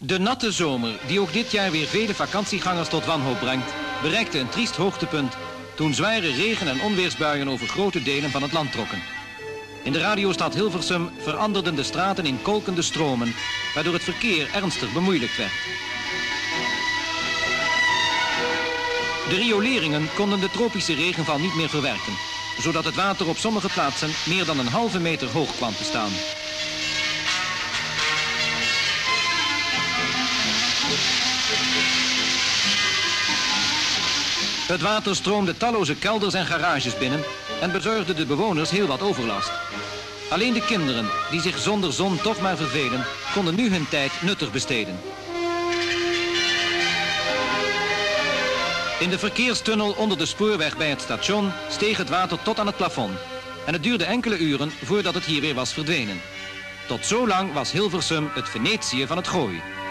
De natte zomer, die ook dit jaar weer vele vakantiegangers tot wanhoop brengt, bereikte een triest hoogtepunt toen zware regen- en onweersbuien over grote delen van het land trokken. In de radiostad Hilversum veranderden de straten in kolkende stromen, waardoor het verkeer ernstig bemoeilijkt werd. De rioleringen konden de tropische regenval niet meer verwerken, zodat het water op sommige plaatsen meer dan een halve meter hoog kwam te staan. Het water stroomde talloze kelders en garages binnen en bezorgde de bewoners heel wat overlast. Alleen de kinderen, die zich zonder zon toch maar vervelen, konden nu hun tijd nuttig besteden. In de verkeerstunnel onder de spoorweg bij het station steeg het water tot aan het plafond. En het duurde enkele uren voordat het hier weer was verdwenen. Tot zo lang was Hilversum het Venetië van het Gooi.